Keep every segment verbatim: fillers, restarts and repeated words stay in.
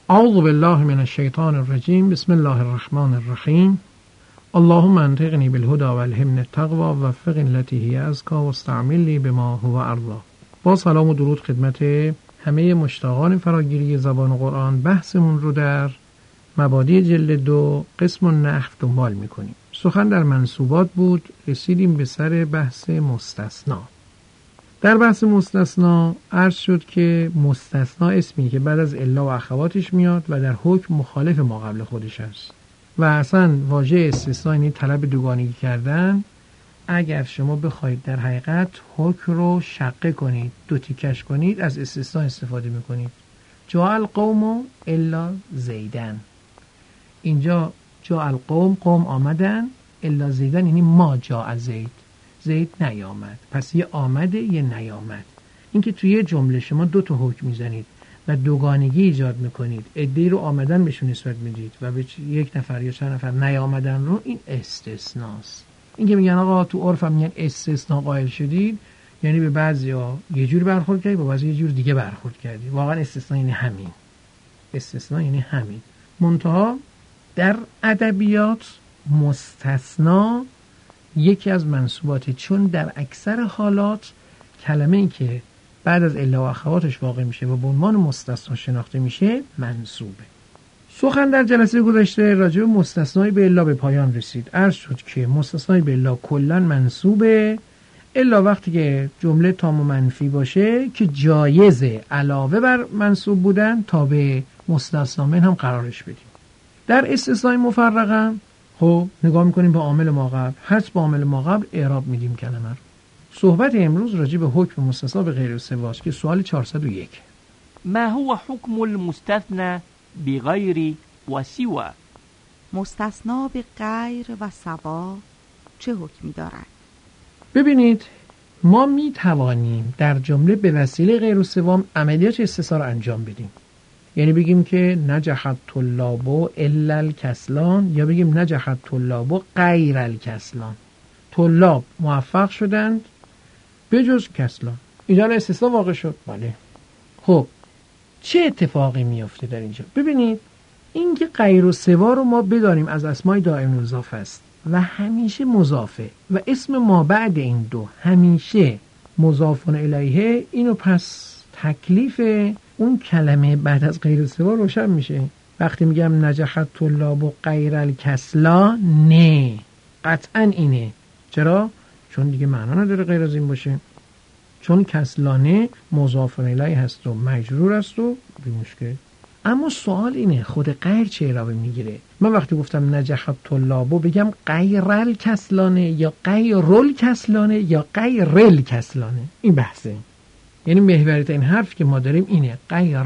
اعوذ بالله من الشیطان الرجیم. بسم الله الرحمن الرحیم. اللهم انطقنی بالهدى والهمنی التقوى ووفقنی التي هی ازکی واستعملنی بما هو ارضی. با سلام و درود خدمت همه مشتاقان فراگیری زبان قرآن، بحثمون رو در مبادی جلد دو قسم النحو دنبال میکنیم. سخن در منصوبات بود، رسیدیم به سر بحث مستثنا. در بحث مستثنا عرض شد که مستثنا اسمی که بعد از الا و اخواتش میاد و در حکم مخالف ما قبل خودش هست و اصلا واژه استثنا یعنی طلب دوگانگی کردن. اگر شما بخواید در حقیقت حکم رو شقه کنید، دو تیکش کنید، از استثنا استفاده میکنید. جاء القوم الا زیدن، اینجا جاء القوم، قوم آمدن، الا زیدن یعنی ما جاء زید، زید نیامد. پس یه آمده یه نیامد. این که توی جمله شما دو تا حکم میزنید و دوگانگی ایجاد میکنید، عده‌ای رو آمدن بهشون نسبت میدید و به یک نفر یا چند نفر نیامدن رو، این استثناست. این که میگن آقا تو عرف هم میگن استثنا قائل شدید، یعنی به بعضیا یه جور برخورد کردید، با بعضی یه جور دیگه برخورد کردید. واقعا استثنا یعنی همین. استثنا یعنی همین. منتها در ادبیات مستثنا یکی از منصوباتی، چون در اکثر حالات کلمه ای که بعد از الا و اخواتش واقع میشه و به عنوان مستثنا شناخته میشه منصوبه. سخن در جلسه گذشته راجع به مستثنای به الا به پایان رسید. عرض شد که مستثنای به الا کلا منصوبه الا وقتی که جمله تام و منفی باشه که جایزه علاوه بر منصوب بودن تا به مستثنا من هم قرارش بدیم. در استثنای مفرقه خب نگاه میکنیم به عامل ما قبل، هست با عامل ما قبل اعراب میدیم کلمه رو. صحبت امروز راجع به حکم مستثنا به غیر سواست که سوال چهارصد و یک. ما هو حکم المستثنى بغیر و سوا؟ مستثنا به غیر و سوا چه حکمی دارد؟ ببینید، ما می توانیم در جمله به وسیله غیر و سوام عملیات استثنا رو انجام بدیم. یعنی بگیم که نجح الطلاب الا الکسلان، یا بگیم نجح الطلاب غیر الکسلان. طلاب موفق شدند بجز کسلان. اینجا استثنا واقع شد. بله. خب چه اتفاقی میفته در اینجا؟ ببینید، این که غیر و سوا رو ما بدانیم از اسمای دائم الاضافه است و همیشه مضافه و اسم ما بعد این دو همیشه مضاف الیه، اینو پس تکلیف اون کلمه بعد از غیر سوا روشن میشه. وقتی میگم نجح الطلاب غیر الکسلان، نه قطعا اینه. چرا؟ چون دیگه معنا نداره غیر از این باشه، چون کسلانه مضاف الیه هست و مجرور است و بی مشکل. اما سوال اینه خود غیر چه اعرابی میگیره؟ من وقتی گفتم نجح الطلاب بگم غیر الکسلانه یا غیر الکسلانه یا غیر الکسلانه؟ این بحثه. یعنی محوریت این حرف که ما داریم اینه، غیر،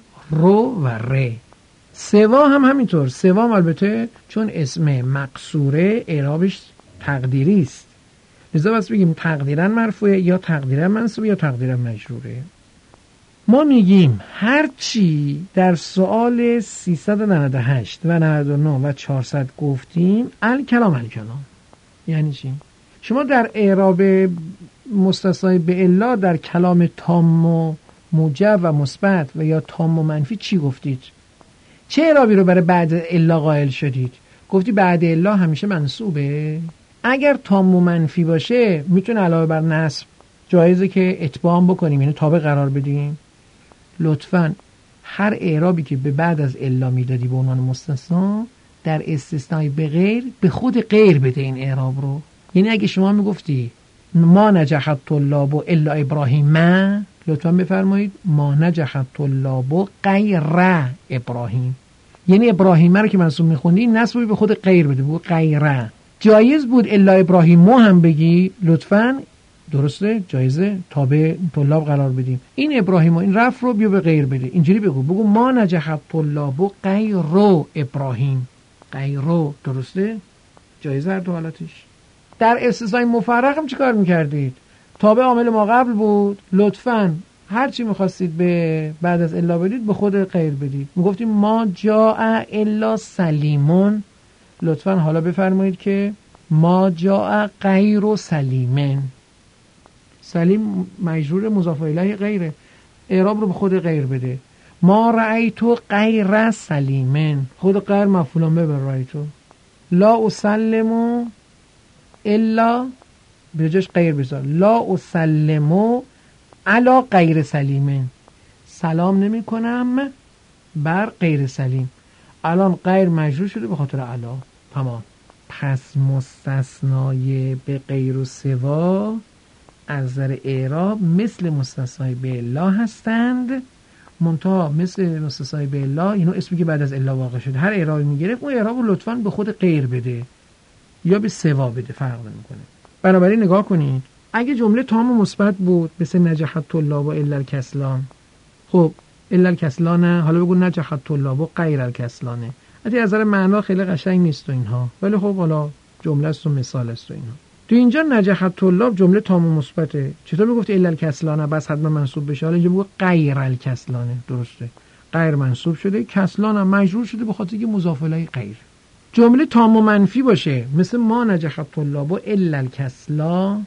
رو و ره. سوا هم همینطور. سوا هم البته چون اسم مقصوره اعرابش تقدیری است، لذا بس بگیم تقدیرا مرفوعه یا تقدیرا منصوبه یا تقدیرا مجروره. ما میگیم هر چی در سوال سیصد و نود و هشت و نود و نه و چهارصد گفتیم الکلام الکلام. یعنی چی؟ شما در اعراب مستثنای به الا در کلام تام و موجب و مثبت و یا تام و منفی چی گفتید؟ چه اعرابی رو برای بعد الا قائل شدید؟ گفتی بعد الا همیشه منصوبه. اگر تام و منفی باشه میتونه علاوه بر نصب جایزه که اتباع بکنیم، یعنی تابع قرار بدیم. لطفاً هر اعرابی که به بعد از الا میدادی به عنوان مستثنا در استثنای به غیر به خود غیر بده این اعراب رو. یعنی اگه شما میگفتی ما نجح الطلاب الا ابراهیم، لطفاً بفرمایید ما نجح الطلاب غیر ابراهیم. یعنی ابراهیم رو که منصوب میخوندی این نصبی به خود غیر بده، بگو غیره. جایز بود الا ابراهیم مو هم بگی، لطفاً درسته، جایزه تابع طلاب قرار بدیم. این ابراهیم و این رفع رو بیا به غیر بده، اینجوری بگو، بگو ما نجح الطلاب غیر ابراهیم. غیر، درسته، جایزه هر دو حالتش. در استثنای مفرق هم چیکار میکردید؟ تابع عامل ما قبل بود، لطفاً هر چی میخواستید به بعد از الا بدید به خود غیر بدید. میگفتیم ما جاء الا سلیمون، لطفاً حالا بفرمایید که ما جاء غیر سلیمن. سلیم مجرور مضاف الیه غیره، اعراب رو به خود غیر بده. ما رأیتو غیر سلیمن، خود غیر مفعول به بر رأیتو. لا اسلمو الا به جاش غیر بذار، لا اسلمو علا غیر سلیمن، سلام نمی کنم بر غیر سلیم. الان غیر مجرور شده به خاطر علا. تمام. پس مستثنای به غیر و سوا از نظر اعراب مثل مستثنای به الا هستند، منتها مثل مستثنای به الا اینو اسمی که بعد از الا واقع شده هر اعرابی میگرفت اون اعراب رو لطفاً به خود غیر بده یا به سوا بده، فرق نمیکنه. بنابراین نگاه کنید اگه جمله تام و مثبت بود مثل نجح الطلاب الا الکسلان، خب الا الکسلان، حالا بگو نجح الطلاب غیر الکسلانه، البته از نظر معنا خیلی قشنگ نیست و اینها، ولی خب حالا جمله است و مثال است و اینها. تو اینجا نجح الطلاب جمله تام و مثبته، چطور میگفت الا الکسلانه بس حتما منصوب بشه؟ حالا اینجا بگو غیر الکسلانه، درسته، غیر منصوب شده، کسلان هم مجرور شده به خاطر که مضاف الیه غیر. جمله تام و منفی باشه مثل ما نجح الطلاب الا الکسلا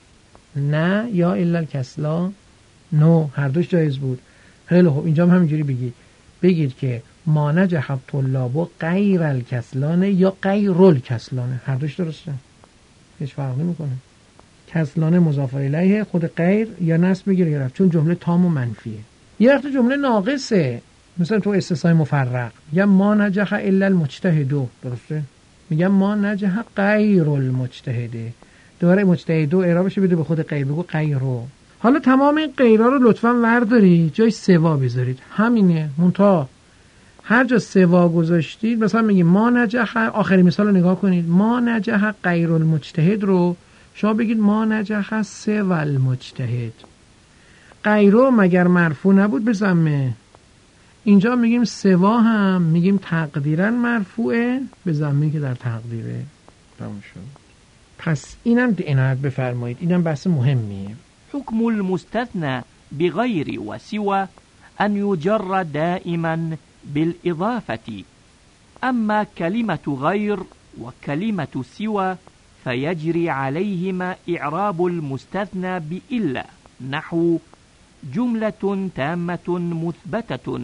نه یا الا الکسلا نو، هر دوش جایز بود. خیلی خوب، اینجا هم همینجوری بگید، بگید که ما نجح الطلاب غیر الکسلان یا غیر الکسلان، هر دوش درسته، هیچ فرق نمیکنه. کسلانه مضاف الیه، خود غیر یا نصب میگیره یا رفع، چون جمله تام و منفیه. یه وقت جمله ناقصه مثلا تو استثنای مفرق، یا ما نجح الا المجتهد، درسته، میگم ما نجح غیر المجتهد، دوباره مجتهد اعرابش بده به خود غیر، بگو غیرو. حالا تمام این غیرها رو لطفاً ورداری جای سوا بذارید، همینه، منتها هر جا سوا گذاشتید مثلا میگیم ما نجح، آخرین مثال رو نگاه کنید، ما نجح غیر المجتهد رو شما بگید ما نجح سوا المجتهد. غیرو مگر مرفوع نبود به ضمه؟ اینجا میگیم سوا هم میگیم تقدیرا مرفوعه به ضمه که در تقدیره. تمام شد. پس اینم عنایت بفرمایید، اینم بحث مهمیه. حكم المستثنى بغير وسوى أن يجر دائما بالإضافة، أما كلمة غير وكلمة سوى فيجري عليهما إعراب المستثنى بإلا، نحو جملة تامة مثبتة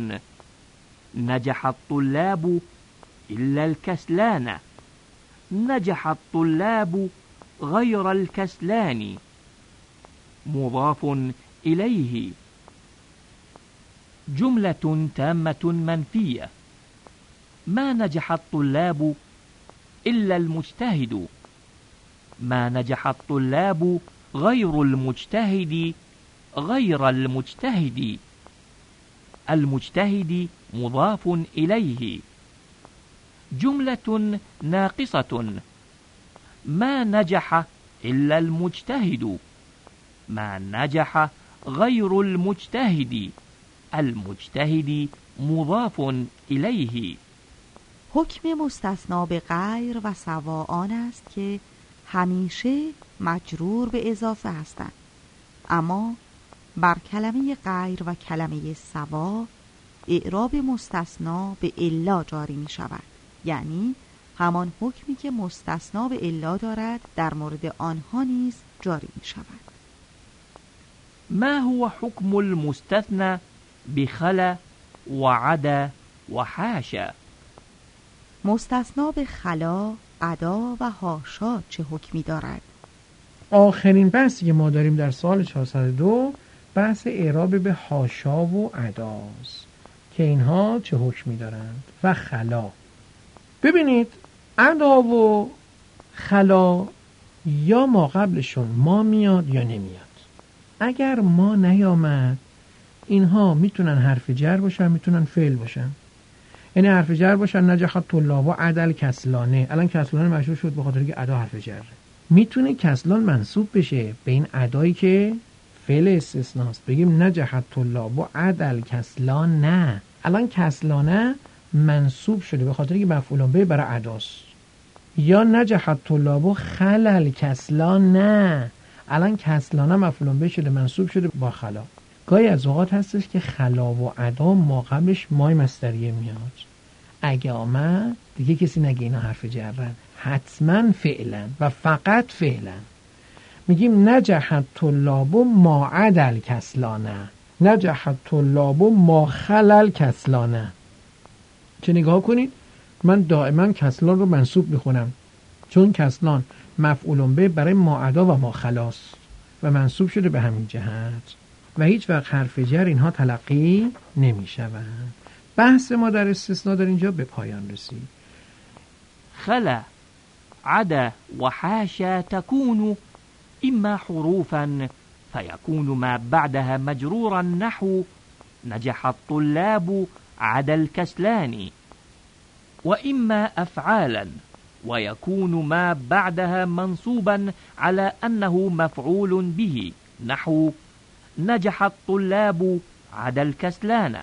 نجح الطلاب إلا الكسلان، نجح الطلاب غير الكسلان، مضاف إليه. جملة تامة منفية، ما نجح الطلاب إلا المجتهد، ما نجح الطلاب غير المجتهد غير المجتهد، المجتهد مضاف إليه. جملة ناقصة، ما نجح إلا المجتهد، ما نجح غير المجتهد، المجتهد مضاف إليه. حکم مستثنا به غیر و سوا آن است که همیشه مجرور به اضافه هستند، اما بر کلمه غیر و کلمه سوا اعراب مستثنا به الا جاری می شود، یعنی همان حکمی که مستثنا به الا دارد در مورد آنها نیز جاری می شود. ما هو حكم المستثنى بخلا وعدا وحاشا؟ مستثنا به خلا، عدا و حاشا چه حکمی دارد؟ آخرین بحثی که ما داریم در سال چهارصد و دو بحث اعراب به حاشا و عداست که اینها چه حکمی دارند و خلا. ببینید عدا و خلا یا ما قبلشون ما میاد یا نمیاد. اگر ما نیامد اینها میتونن حرف جر باشن، میتونن فعل باشن. یعنی حرف جر باشن نجح الطلاب و عدل کسلانه، الان کسلانه مشهور شد به خاطر که ادا حرف جره. میتونه کسلان منصوب بشه به این ادایی که فعل استثناست، بگیم نجح الطلاب و عدل کسلان، نه الان کسلانه منصوب شده به خاطر که مفعول به برای اداست. یا نجح الطلاب و خلل کسلان، نه الان کسلانه مفعول به شده منصوب شده با خلا. گاهی از اوقات هستش که خلا و عدا ما قبلش مای مصدریه میاد، اگه آمد دیگه کسی نگه اینا حرف جرن، حتما فعلا و فقط فعلا. میگیم نجح الطلاب ما عدل کسلانه، نجح الطلاب ما خلل کسلانه. چه نگاه کنید، من دائما کسلان رو منصوب میخونم چون کسلان مفعول به برای ما عدا و ما خلاص و منصوب شده به همین جهت و هیچ وقت حرف جر اینها تلقی نمیشوند. بحث ما در استثناء در اینجا به پایان رسید. خلا عدا و حاشا تكون إما حروفا فيكون ما بعدها مجرورا نحو نجح الطلاب عدا الكسلان، وإما أفعالا ويكون ما بعدها منصوبا على أنه مفعول به نحو نجح الطلاب عدا الكسلان.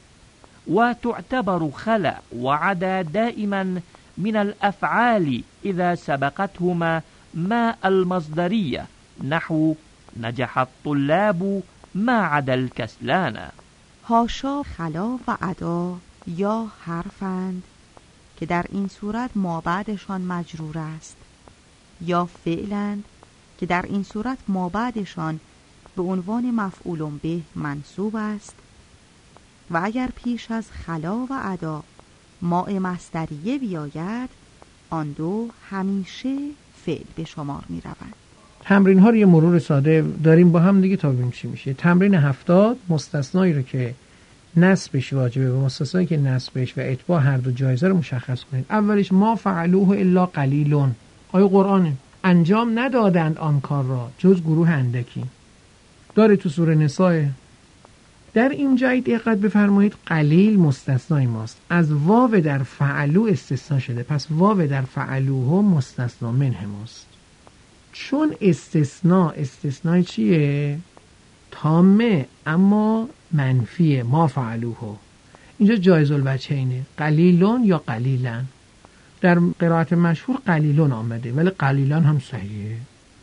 وتعتبر خلا وعدا دائما من الأفعال إذا سبقتهما ما المصدرية نحو نجح الطلاب ما عدا الكسلان. حاشا خلا و عدا یا حرفند که در این صورت ما بعدشان مجرور است، یا فعلند که در این صورت ما بعدشان به عنوان مفعول به منصوب است، و اگر پیش از خلا و عدا ماء مصدریه بیاید آن دو همیشه فعل به شمار می روند. تمرین ها رو یه مرور ساده داریم با هم دیگه تا ببینیم چی میشه. تمرین هفتاد، مستثنایی رو که نصبش واجبه و مستثنایی که نصبش و اتباع هر دو جایزه رو مشخص کنید. اولیش ما فعلوه الا قلیلون، آیه قرآنه، انجام ندادند آن کار را جز گروه اندکی. داره تو سوره نساء. در این جای دقت بفرمایید قلیل مستثنای ماست، از واو در فعلو استثنا شده، پس واو در فعلوه مستثنا منه ماست. چون استثناء استثنای چیه؟ تامه اما منفیه، ما فعلوه. اینجا جایز الوجهینه، قلیلون یا قلیلن. در قرائت مشهور قلیلون آمده ولی قلیلن هم صحیحه،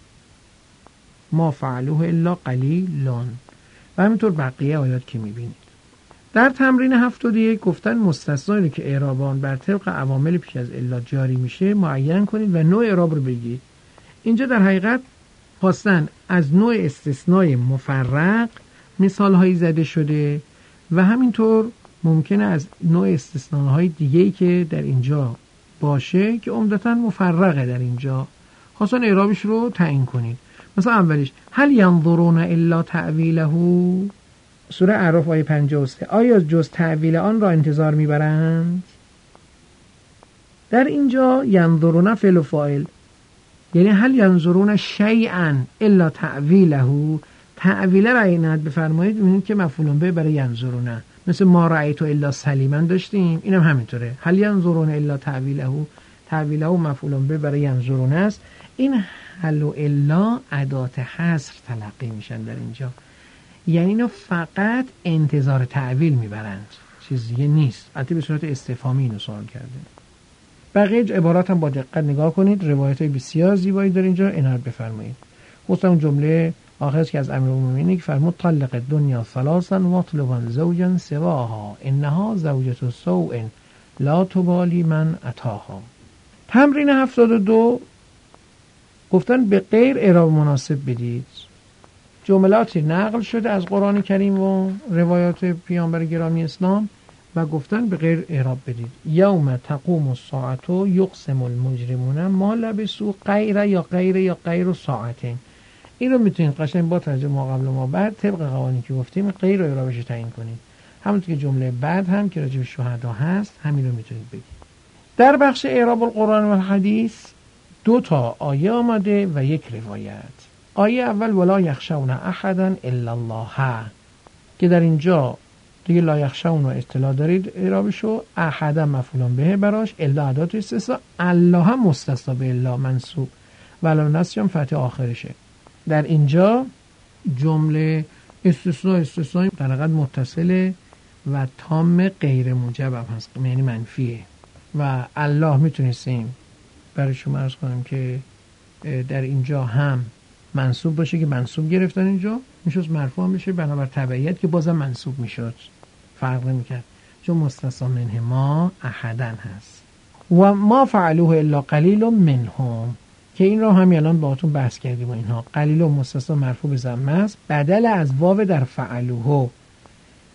ما فعلوه الا قلیلون. و همینطور بقیه آیات که میبینید. در تمرین هفتاد و یک گفتن مستثنایی که اعرابان بر طبق عوامل پیش از الا جاری میشه معین کنید و نوع اعراب رو بگید. اینجا در حقیقت خواستن از نوع استثنای مفرق مثال هایی زده شده و همینطور ممکنه از نوع استثناهای دیگه‌ای که در اینجا باشه که عمدتاً مفرقه در اینجا خواستن اعرابش رو تعیین کنید. مثلا اولیش هل ینظرون الا تأویله، سوره اعراف آیه پنجاه و سه، آیا جز تأویل آن را انتظار میبرند؟ در اینجا ینظرون فعل و فاعل، یعنی هل ینظرون شیئا الا تأویله، تأویله را عنایت بفرمایید. می‌بینید که مفعول به برای ینظرون، مثل ما رأیت الا سلیما داشتیم، اینم هم همینطوره، هل ینظرون الا تأویله، تأویله مفعول به برای ینظرون است. این هل و الا ادات حصر تلقی میشن در اینجا، یعنی اینو فقط انتظار تعویل میبرند، چیز دیگه نیست. البته به صورت استفهامی اینو سوال کرده. بقیه عبارات هم با دقت نگاه کنید، روایت های بسیار زیبایی در اینجا عنایت بفرمایید. خصوصا اون جمله آخر که از امیرالمومنین که فرمود طلق دنیا ثلاثا واطلبا زوجا سواها انها زوجة سوء لا تبالی من اتاها. تمرین هفتاد و دو گفتن به غیر اعراب مناسب بدید. جملاتی نقل شده از قرآن کریم و روایات پیامبر گرامی اسلام و گفتن به غیر اعراب بدید. یوم تقوم الساعه یقسم المجرمون ما لبثوا غیر یا غیر یا غیر ساعتین. این رو میتونید قشنگ با ترجمه ما قبل ما بعد طبق قوانینی که گفتیم غیر و اعرابش رو تعیین کنید. همونطور که جمله بعد هم که راجع به شهدا هست همین رو میتونید بگید. در بخش اعراب القرآن و حدیث دو تا آیه آمده و یک روایت. آیه اول ولا یخشون احدا الا الله که در اینجا دیگه لا یخشون رو اطلاع دارید اعرابشو، احدا مفعول به براش، الا ادات استثناء، الله هم مستثنا به الا منصوب و علامت نصب فتح آخرشه. در اینجا جمله استثناء استثناء در حقیقت متصله و تام غیر موجب هم هست، یعنی منفیه. و الله میتونستیم برای شما عرض کنم که در اینجا هم منصوب باشه که منصوب گرفتن اینجا میشد مرفوع بشه بنابر تبعیت که بازم منصوب میشد، فرق نمیکرد چون مستثنا منه ما احدن هست. و ما فعلوه الا قلیل منهم که این را هم الان باهاتون بحث کردیم و اینها قلیل و مستثنا مرفوع به ضمه است بدل از واو در فعلوه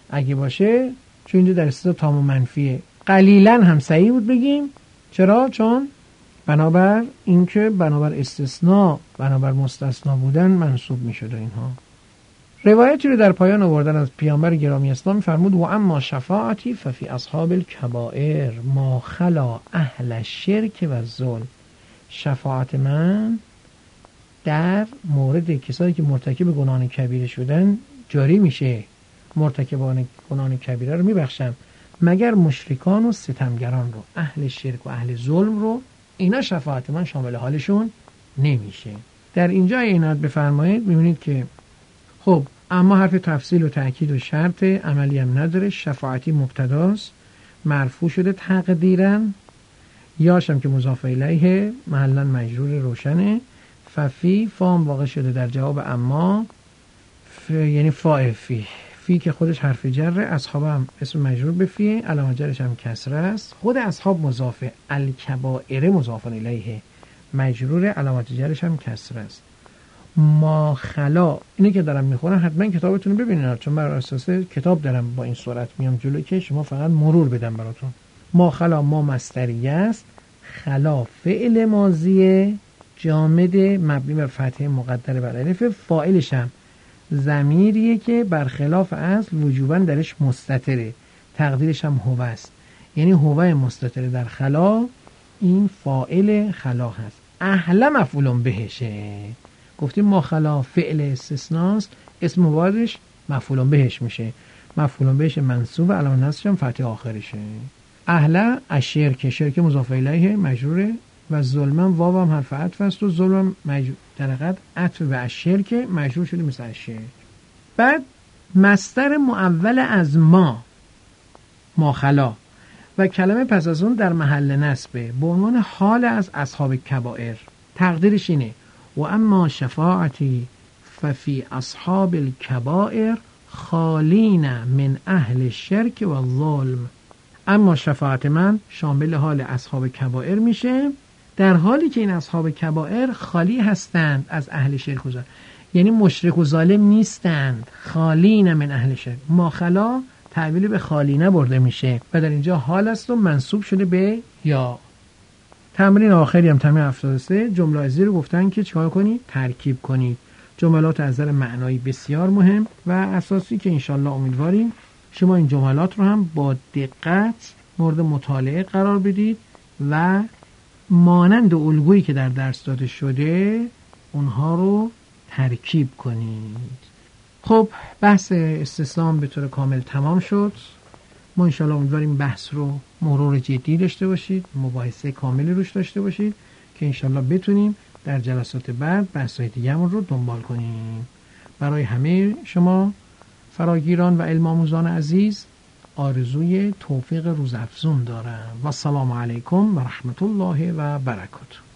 اگه باشه چون اینجا در استثناء تام و منفیه. قلیلا هم صحیح بود بگیم. چرا؟ چون بنابر اینکه بنابر استثناء بنابر مستثنا بودن منصوب میشد اینها. روایتی رو در پایان آوردن از پیامبر گرامی اسلام فرمود و اما شفاعتی ففی اصحاب الکبائر ما خلا اهل الشرک و ظلم. شفاعت من در مورد کسایی که مرتکب گناهان کبیره شدن جاری میشه. مرتکبان گناهان کبیره رو میبخشم مگر مشرکان و ستمگران رو، اهل شرک و اهل ظلم رو، اینا شفاعت من شامل حالشون نمیشه. در اینجا عنایت بفرمایید میبینید که خب اما حرف تفصیل و تأکید و شرط عملی هم نداره. شفاعتی مبتداست، مرفوع شده تقدیراً، یاشم که مضاف الیه محلا مجرور روشنه. ففی فام واقع شده در جواب اما ف... یعنی فا فی فی که خودش حرف جره، اصحاب هم اسم مجرور به فیه، علامه جرش هم کسره است. خود اصحاب مضافه، الکبائر مضاف الیه مجرور، علامت جرش هم کسره است. ما خلا اینه که دارم میخونم حتما کتابتون رو ببینید چون بر اساس کتاب دارم با این سرعت میام جلو که شما فقط مرور بدم براتون. ما خلا ما مصدریه است، خلا فعل ماضیه جامد مبنی بر فتحه مقدره بر الف، فاعلش هم ضمیریه که برخلاف اصل وجوباً درش مستتره، تقدیرش هم هو است، یعنی هو مستتره در خلا، این فاعل خلا هست. اهل مفعول بهشه، گفتیم ما خلا فعل استثناست، اسم مبادش مفعول بهش میشه، مفعول بهش منصوب، علامت نصبش هم فتح آخرشه. اهل الشرک، شرک مضاف الیه مجروره و ظلمن واو هم حرف عطف است و ظلم مجرور در حقیقت عطف به الشرک مجرور شده مثل الشرک. بعد مصدر معول از ما ما خلا و کلمه پس از اون در محل نصبه به عنوان حال از اصحاب کبائر. تقدیرش اینه و اما شفاعتی ففی اصحاب الکبائر خالین من اهل الشرک و الظلم. اما شفاعت من شامل حال اصحاب کبائر میشه در حالی که این اصحاب کبائر خالی هستند از اهل شرک و ظلم، یعنی مشرک و ظالم نیستند. خالین من اهل شرک، ما خلا تعبیر به خالینه برده میشه و در اینجا حال است و منصوب شده به یا. تمرین آخری هم تمرین هفتاد و سه جمله ازی رو گفتن که چیکار کنید؟ ترکیب کنید. جملات از نظر معنایی بسیار مهم و اساسی که انشالله امیدواریم شما این جملات رو هم با دقت مورد مطالعه قرار بدید و مانند الگویی که در درس داده شده اونها رو ترکیب کنید. خب بحث استثناء به طور کامل تمام شد. ما انشالله امیدواریم بحث رو مرور جدی داشته باشید، مباحثه کاملی روش داشته باشید که انشالله بتونیم در جلسات بعد بحث‌های دیگه‌مون رو دنبال کنیم. برای همه شما فراگیران و علم آموزان عزیز آرزوی توفیق روزافزون دارم و السلام علیکم و رحمت الله و برکاته.